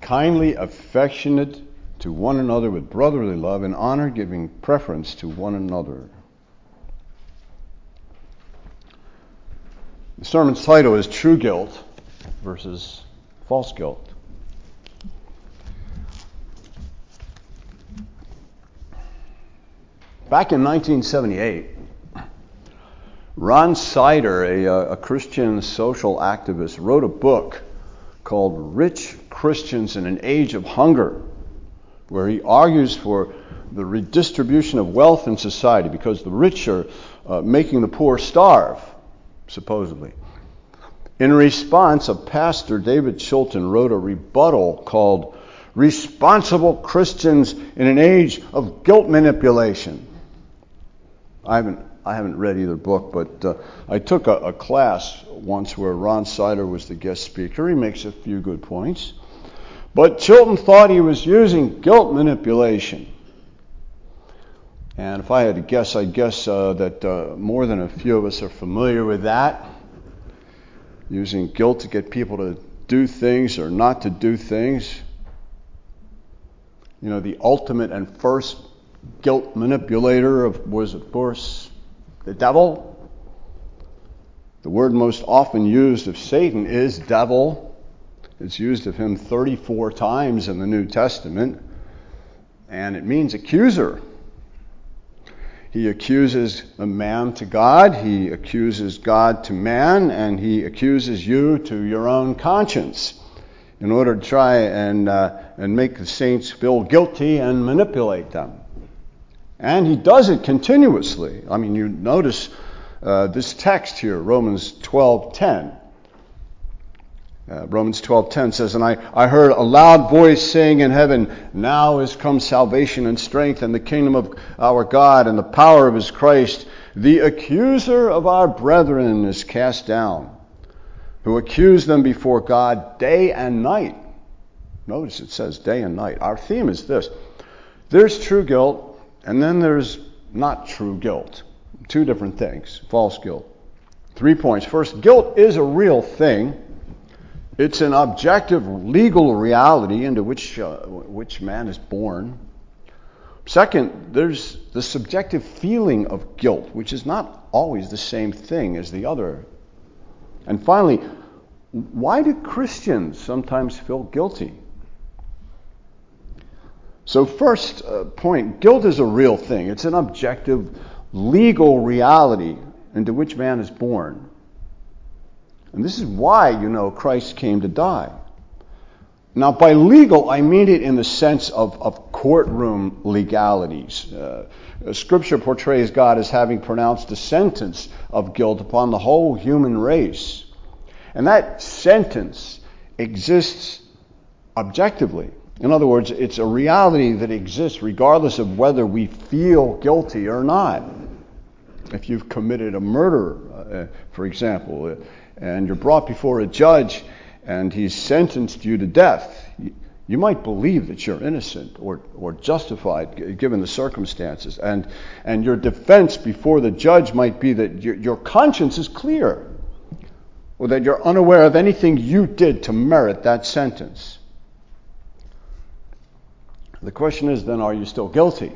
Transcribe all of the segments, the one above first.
kindly affectionate to one another with brotherly love and honor, giving preference to one another. The sermon's title is True Guilt versus False Guilt. Back in 1978, Ron Sider, a Christian social activist, wrote a book called Rich Christians in an Age of Hunger, where he argues for the redistribution of wealth in society because the rich are making the poor starve, supposedly. In response, a pastor, David Chilton, wrote a rebuttal called Responsible Christians in an Age of Guilt Manipulation. I haven't read either book, but I took a class once where Ron Sider was the guest speaker. He makes a few good points. But Chilton thought he was using guilt manipulation. And if I had to guess, I'd guess that more than a few of us are familiar with that. Using guilt to get people to do things or not to do things. You know, the ultimate and first guilt manipulator was, of course, the devil. The word most often used of Satan is devil. It's used of him 34 times in the New Testament, and it means accuser. He accuses a man to God, he accuses God to man, and he accuses you to your own conscience in order to try and make the saints feel guilty and manipulate them. And he does it continuously. I mean, you notice this text here, Romans 12:10. Romans 12:10 says, "And I heard a loud voice saying in heaven, now is come salvation and strength and the kingdom of our God and the power of his Christ. The accuser of our brethren is cast down, who accused them before God day and night." Notice it says day and night. Our theme is this. There's true guilt, and then there's not true guilt. Two different things. False guilt. 3 points. First, guilt is a real thing. It's an objective legal reality into which man is born. Second, there's the subjective feeling of guilt, which is not always the same thing as the other. And finally, why do Christians sometimes feel guilty? So first point, guilt is a real thing. It's an objective legal reality into which man is born. And this is why, Christ came to die. Now, by legal, I mean it in the sense of courtroom legalities. Scripture portrays God as having pronounced a sentence of guilt upon the whole human race. And that sentence exists objectively. In other words, it's a reality that exists regardless of whether we feel guilty or not. If you've committed a murder, for example, and you're brought before a judge and he's sentenced you to death, you might believe that you're innocent or justified given the circumstances. And your defense before the judge might be that your conscience is clear, or that you're unaware of anything you did to merit that sentence. The question is then, are you still guilty?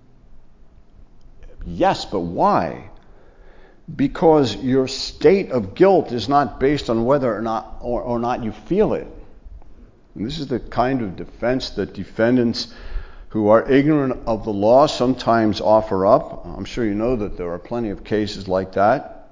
Yes, but why? Because your state of guilt is not based on whether or not you feel it. And this is the kind of defense that defendants who are ignorant of the law sometimes offer up. I'm sure you know that there are plenty of cases like that.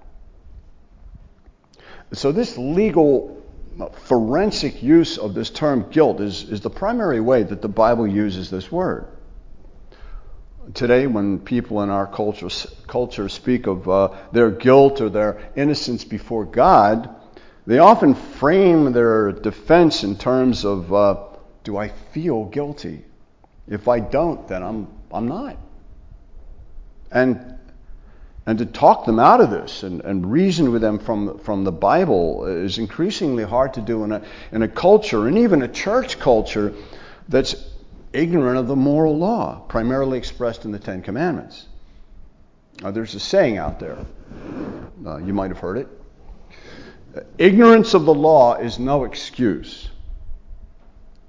So this legal forensic use of this term guilt is the primary way that the Bible uses this word. Today, when people in our culture speak of their guilt or their innocence before God, they often frame their defense in terms of, do I feel guilty? If I don't, then I'm not. And to talk them out of this and reason with them from the Bible is increasingly hard to do in a culture, and even a church culture, that's ignorant of the moral law, primarily expressed in the Ten Commandments. There's a saying out there. You might have heard it. Ignorance of the law is no excuse.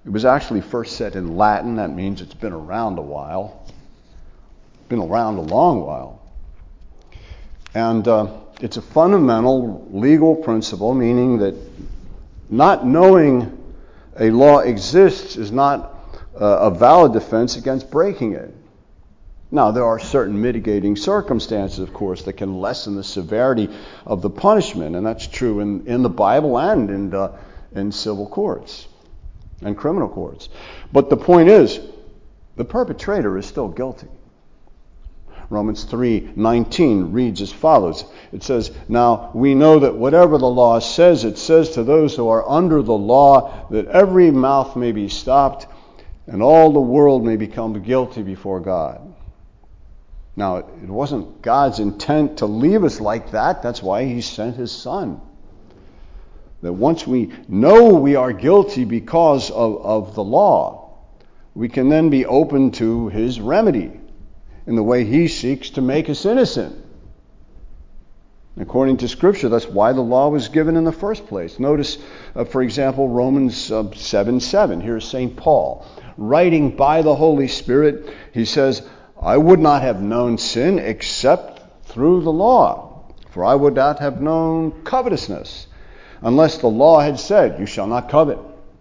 It was actually first said in Latin. That means it's been around a while. Been around a long while. And it's a fundamental legal principle, meaning that not knowing a law exists is not a valid defense against breaking it. Now, there are certain mitigating circumstances, of course, that can lessen the severity of the punishment, and that's true in the Bible and in civil courts and criminal courts. But the point is, the perpetrator is still guilty. Romans 3:19 reads as follows. It says, "Now we know that whatever the law says, it says to those who are under the law, that every mouth may be stopped, and all the world may become guilty before God." Now, it wasn't God's intent to leave us like that. That's why he sent his Son. That once we know we are guilty because of the law, we can then be open to his remedy in the way he seeks to make us innocent. According to Scripture, that's why the law was given in the first place. Notice, for example, Romans 7:7. Here's St. Paul. Writing by the Holy Spirit, he says, "I would not have known sin except through the law, for I would not have known covetousness unless the law had said, 'You shall not covet.'"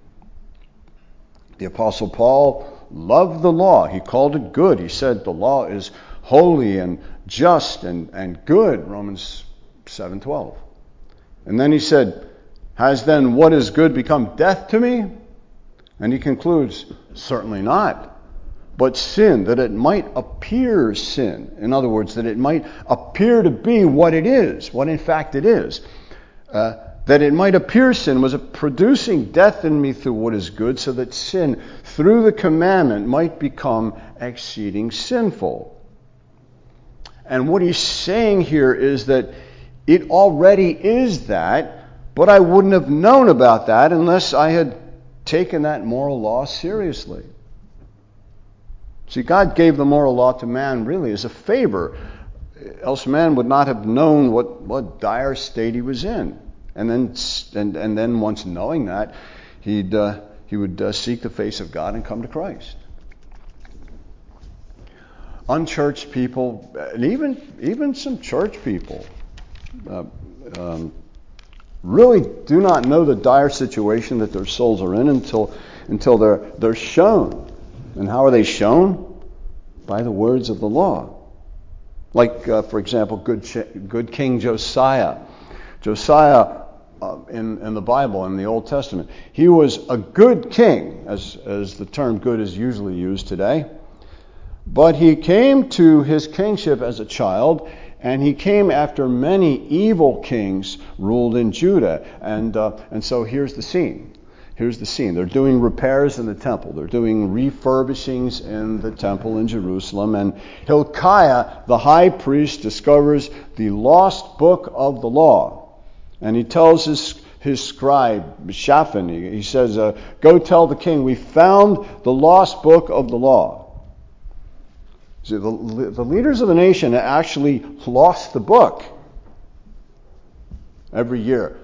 The Apostle Paul loved the law. He called it good. He said the law is holy and just and good, Romans 7:12. And then he said, "Has then what is good become death to me?" And he concludes, "Certainly not. But sin, that it might appear sin." In other words, that it might appear to be what it is, what in fact it is. That it might appear sin was producing death in me through what is good, so that sin, through the commandment, might become exceeding sinful. And what he's saying here is that it already is that, but I wouldn't have known about that unless I had taken that moral law seriously. See, God gave the moral law to man really as a favor, else man would not have known what dire state he was in. And then once knowing that, he would seek the face of God and come to Christ. Unchurched people, and even some church people, really do not know the dire situation that their souls are in until they're shown. And how are they shown? By the words of the law. Like, for example, good King Josiah. Josiah, in the Bible, in the Old Testament, he was a good king, as the term good is usually used today. But he came to his kingship as a child, and he came after many evil kings ruled in Judah. And so here's the scene. Here's the scene. They're doing repairs in the temple. They're doing refurbishings in the temple in Jerusalem. And Hilkiah, the high priest, discovers the lost book of the law. And he tells his scribe, Shaphan, he says, "Go tell the king, we found the lost book of the law." See, the leaders of the nation actually lost the book every year.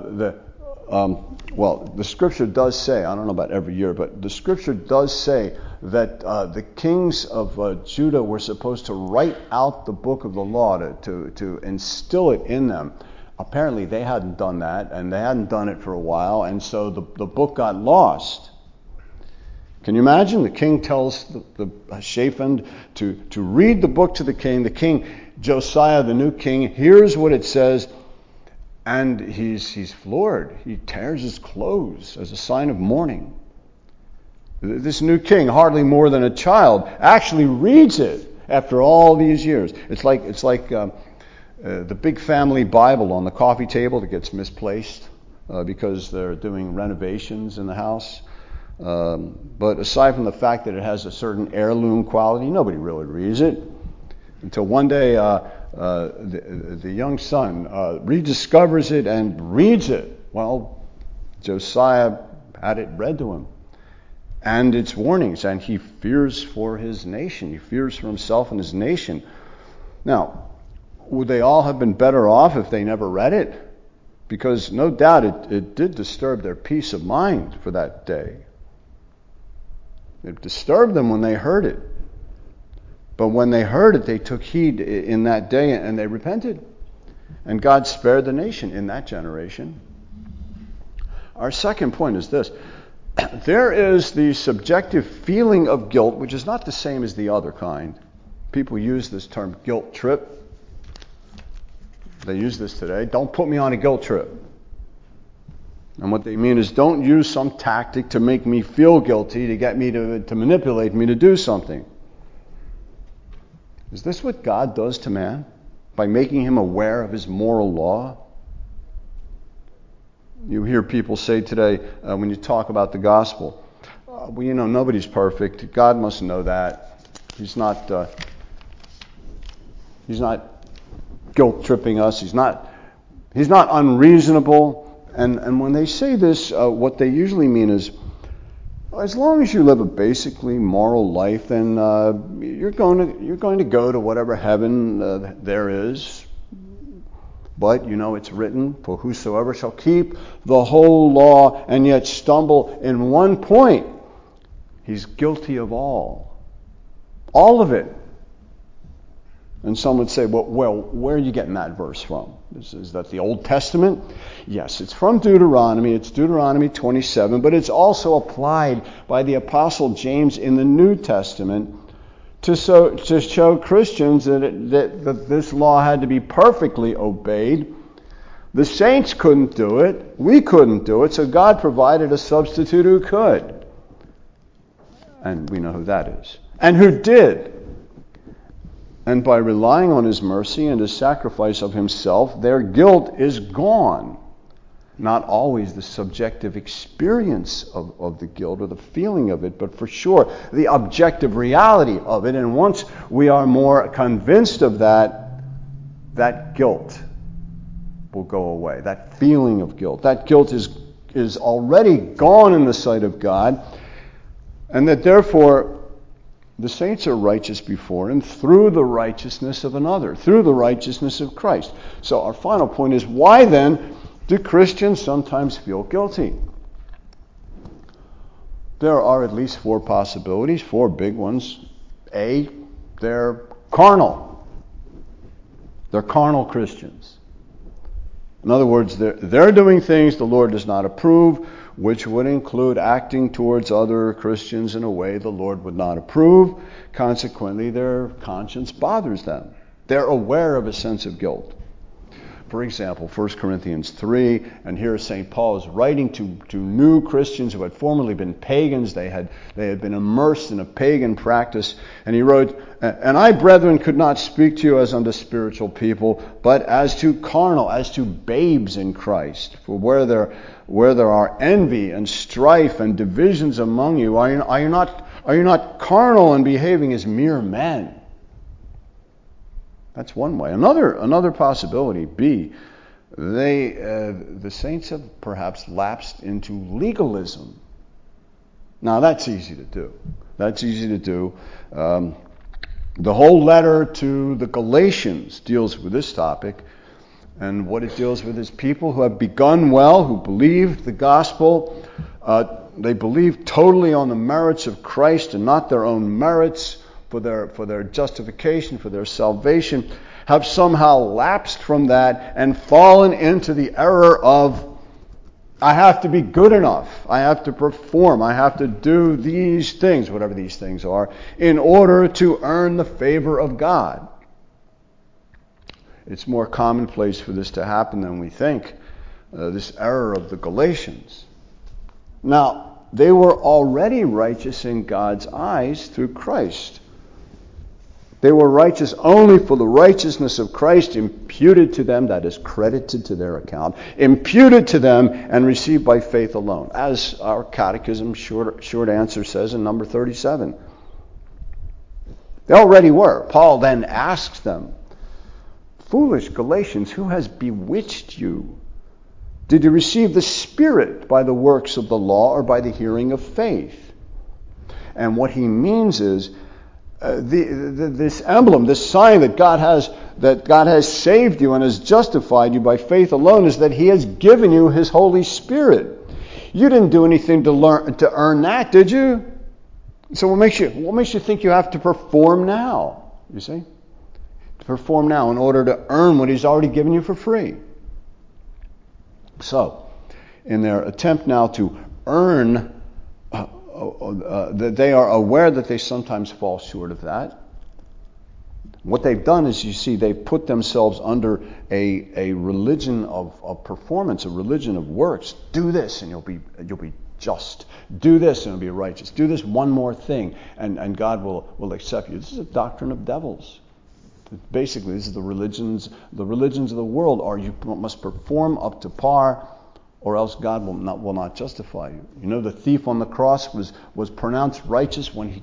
The Scripture does say, I don't know about every year, but the Scripture does say that the kings of Judah were supposed to write out the book of the law to instill it in them. Apparently they hadn't done that, and they hadn't done it for a while, and so the book got lost. Can you imagine? The king tells the Shaphan to read the book to the king. The king, Josiah, the new king, hears what it says, and he's floored. He tears his clothes as a sign of mourning. This new king, hardly more than a child, actually reads it after all these years. It's like the big family Bible on the coffee table that gets misplaced because they're doing renovations in the house. But aside from the fact that it has a certain heirloom quality, nobody really reads it. Until one day, the young son rediscovers it and reads it. Well, Josiah had it read to him. And its warnings, and he fears for his nation. He fears for himself and his nation. Now, would they all have been better off if they never read it? Because no doubt it did disturb their peace of mind for that day. It disturbed them when they heard it. But when they heard it, they took heed in that day and they repented. And God spared the nation in that generation. Our second point is this. There is the subjective feeling of guilt, which is not the same as the other kind. People use this term guilt trip. They use this today. Don't put me on a guilt trip. And what they mean is don't use some tactic to make me feel guilty, to get me to manipulate me to do something. Is this what God does to man? By making him aware of his moral law? You hear people say today, when you talk about the gospel, well, nobody's perfect. God must know that. He's not guilt tripping us. He's not unreasonable. And when they say this, what they usually mean is, as long as you live a basically moral life, then you're going to go to whatever heaven there is. But it's written, for whosoever shall keep the whole law and yet stumble in one point, he's guilty of all of it. And some would say, well, where are you getting that verse from? Is that the Old Testament? Yes, it's from Deuteronomy. It's Deuteronomy 27, but it's also applied by the Apostle James in the New Testament to show Christians that this law had to be perfectly obeyed. The saints couldn't do it. We couldn't do it, so God provided a substitute who could. And we know who that is. And who did. And by relying on his mercy and his sacrifice of himself, their guilt is gone. Not always the subjective experience of the guilt or the feeling of it, but for sure the objective reality of it. And once we are more convinced of that guilt will go away. That feeling of guilt. That guilt is already gone in the sight of God. And that therefore the saints are righteous before him through the righteousness of another, through the righteousness of Christ. So our final point is, why then do Christians sometimes feel guilty? There are at least 4 possibilities, 4 big ones. A, they're carnal. They're carnal Christians. In other words, they're doing things the Lord does not approve, which would include acting towards other Christians in a way the Lord would not approve. Consequently, their conscience bothers them. They're aware of a sense of guilt. For example, 1 Corinthians 3, and here St. Paul is writing to new Christians who had formerly been pagans. They had been immersed in a pagan practice. And he wrote, "And I, brethren, could not speak to you as unto spiritual people, but as to carnal, as to babes in Christ. For where there are envy and strife and divisions among you, are you not carnal and behaving as mere men?" That's one way. Another possibility, B, the saints have perhaps lapsed into legalism. Now that's easy to do. The whole letter to the Galatians deals with this topic, and what it deals with is people who have begun well, who believe the gospel. They believe totally on the merits of Christ and not their own merits. For their justification, for their salvation, have somehow lapsed from that and fallen into the error of, I have to be good enough, I have to perform, I have to do these things, whatever these things are, in order to earn the favor of God. It's more commonplace for this to happen than we think, this error of the Galatians. Now, they were already righteous in God's eyes through Christ. They were righteous only for the righteousness of Christ imputed to them, that is, credited to their account, imputed to them and received by faith alone, as our catechism short answer says in number 37. They already were. Paul then asks them, "Foolish Galatians, who has bewitched you? Did you receive the Spirit by the works of the law or by the hearing of faith?" And what he means is, this emblem, this sign that God has saved you and has justified you by faith alone, is that he has given you his Holy Spirit. You didn't do anything to earn that, did you? So what makes you think you have to perform now? You see? To perform now in order to earn what he's already given you for free. So, in their attempt now to earn, that they are aware that they sometimes fall short of that. What they've done is, you see, they've put themselves under a religion of performance, a religion of works. Do this and you'll be just. Do this and you'll be righteous. Do this one more thing and God will accept you. This is a doctrine of devils. Basically, this is the religions of the world are you must perform up to par, or else God will not justify you. You know, the thief on the cross was pronounced righteous when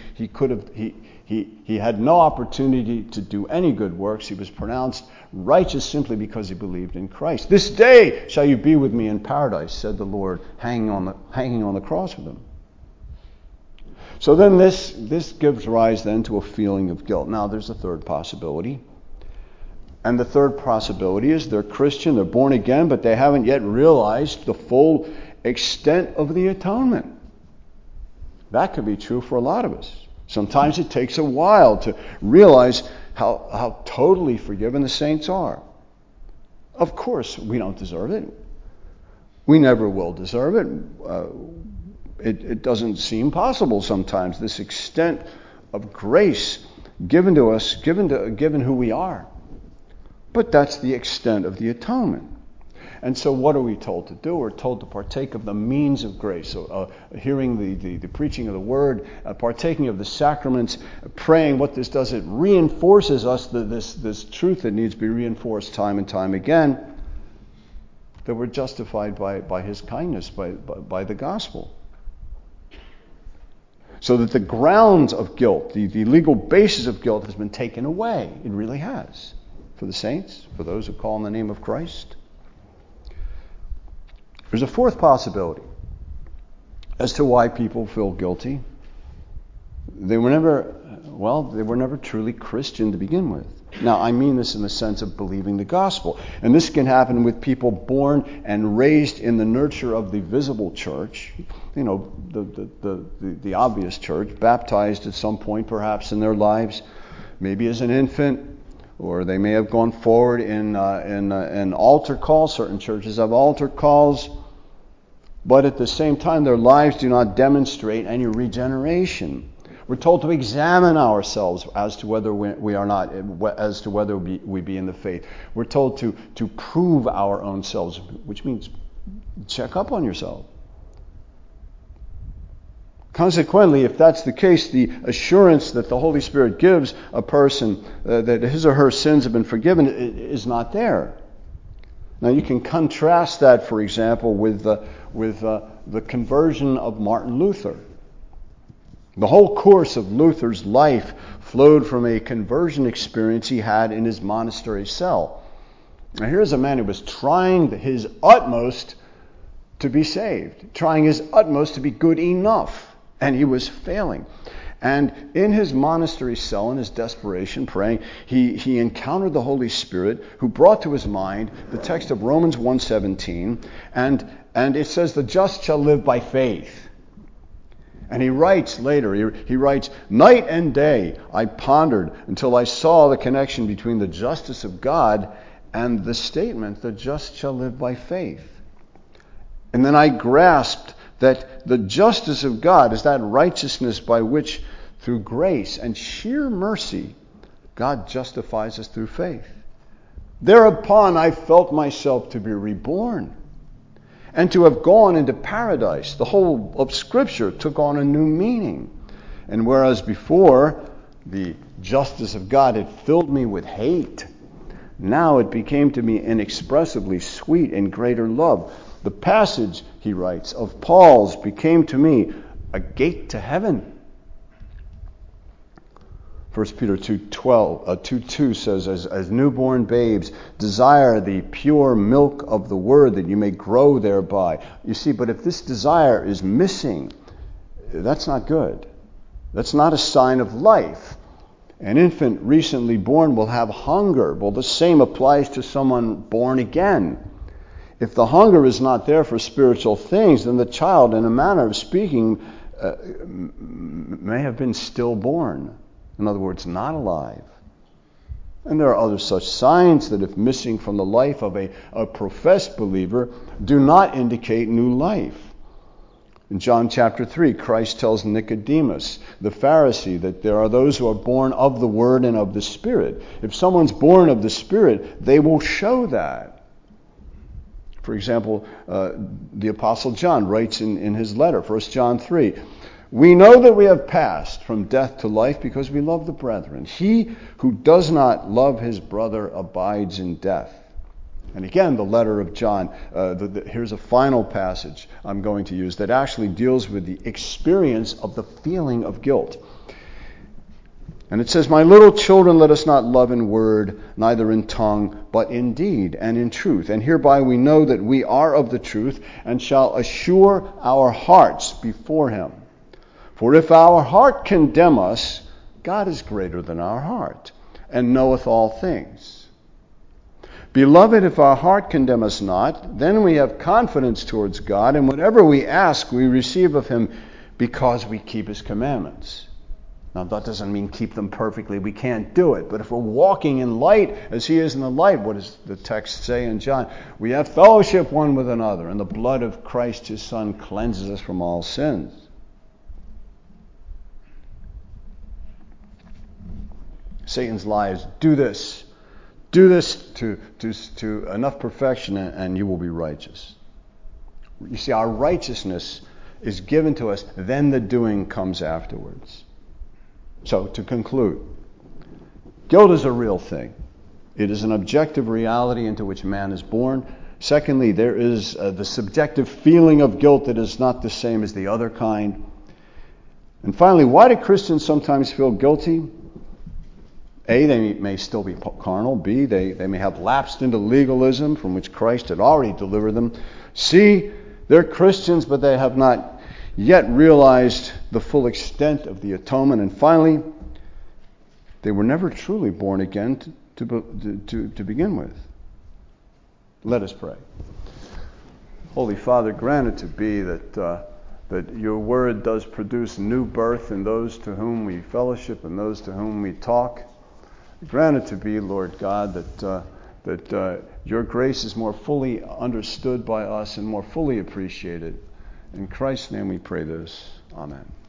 he had no opportunity to do any good works. He was pronounced righteous simply because he believed in Christ. This day shall you be with me in paradise, said the Lord, hanging on the cross with him. So then this gives rise then to a feeling of guilt. Now there's a third possibility. And the third possibility is they're Christian, they're born again, but they haven't yet realized the full extent of the atonement. That could be true for a lot of us. Sometimes it takes a while to realize how totally forgiven the saints are. Of course, we don't deserve it. We never will deserve it. It doesn't seem possible sometimes, this extent of grace given to us, given who we are. But that's the extent of the atonement. And so what are we told to do? We're told to partake of the means of grace. So hearing the preaching of the word, partaking of the sacraments, praying. What this does, it reinforces us this truth that needs to be reinforced time and time again, that we're justified by his kindness, by the gospel. So that the grounds of guilt, the legal basis of guilt has been taken away. It really has. For the saints, for those who call on the name of Christ. There's a fourth possibility as to why people feel guilty. They were never truly Christian to begin with. Now, I mean this in the sense of believing the gospel. And this can happen with people born and raised in the nurture of the visible church, you know, the obvious church, baptized at some point perhaps in their lives, maybe as an infant, or they may have gone forward in altar calls. Certain churches have altar calls. But at the same time, their lives do not demonstrate any regeneration. We're told to examine ourselves as to whether we are not, as to whether we be in the faith. We're told to prove our own selves, which means check up on yourself. Consequently, if that's the case, the assurance that the Holy Spirit gives a person that his or her sins have been forgiven is not there. Now you can contrast that, for example, with the conversion of Martin Luther. The whole course of Luther's life flowed from a conversion experience he had in his monastery cell. Now here's a man who was trying his utmost to be saved, trying his utmost to be good enough. And he was failing. And in his monastery cell, in his desperation, praying, he encountered the Holy Spirit, who brought to his mind the text of Romans 1:17, and it says, "The just shall live by faith." And he writes later, he writes, "Night and day I pondered until I saw the connection between the justice of God and the statement, 'The just shall live by faith.' And then I grasped that the justice of God is that righteousness by which, through grace and sheer mercy, God justifies us through faith. Thereupon I felt myself to be reborn and to have gone into paradise. The whole of Scripture took on a new meaning. And whereas before the justice of God had filled me with hate, now it became to me inexpressibly sweet and greater love. The passage," he writes, "of Paul's became to me a gate to heaven." 1 Peter 2:2 says, as newborn babes, desire the pure milk of the word that you may grow thereby. You see, but if this desire is missing, that's not good. That's not a sign of life. An infant recently born will have hunger. Well, the same applies to someone born again. If the hunger is not there for spiritual things, then the child, in a manner of speaking, may have been stillborn. In other words, not alive. And there are other such signs that, if missing from the life of a professed believer, do not indicate new life. In John chapter 3, Christ tells Nicodemus, the Pharisee, that there are those who are born of the Word and of the Spirit. If someone's born of the Spirit, they will show that. For example, the Apostle John writes in his letter, 1 John 3, "We know that we have passed from death to life because we love the brethren. He who does not love his brother abides in death." And again, the letter of John, here's a final passage I'm going to use that actually deals with the experience of the feeling of guilt. And it says, "My little children, let us not love in word, neither in tongue, but in deed and in truth. And hereby we know that we are of the truth, and shall assure our hearts before him. For if our heart condemn us, God is greater than our heart, and knoweth all things. Beloved, if our heart condemn us not, then we have confidence towards God, and whatever we ask, we receive of him, because we keep his commandments." Now, that doesn't mean keep them perfectly. We can't do it. But if we're walking in light as he is in the light, what does the text say in John? We have fellowship one with another, and the blood of Christ his Son cleanses us from all sins. Satan's lies, do this to enough perfection, and you will be righteous. You see, our righteousness is given to us, then the doing comes afterwards. So, to conclude, guilt is a real thing. It is an objective reality into which man is born. Secondly, there is the subjective feeling of guilt that is not the same as the other kind. And finally, why do Christians sometimes feel guilty? A, they may still be carnal. B, they may have lapsed into legalism from which Christ had already delivered them. C, they're Christians, but they have not yet realized the full extent of the atonement. And finally, they were never truly born again to begin with. Let us pray. Holy Father, grant it to be that your word does produce new birth in those to whom we fellowship and those to whom we talk. Grant it to be, Lord God, that your grace is more fully understood by us and more fully appreciated. In Christ's name we pray this. Amen.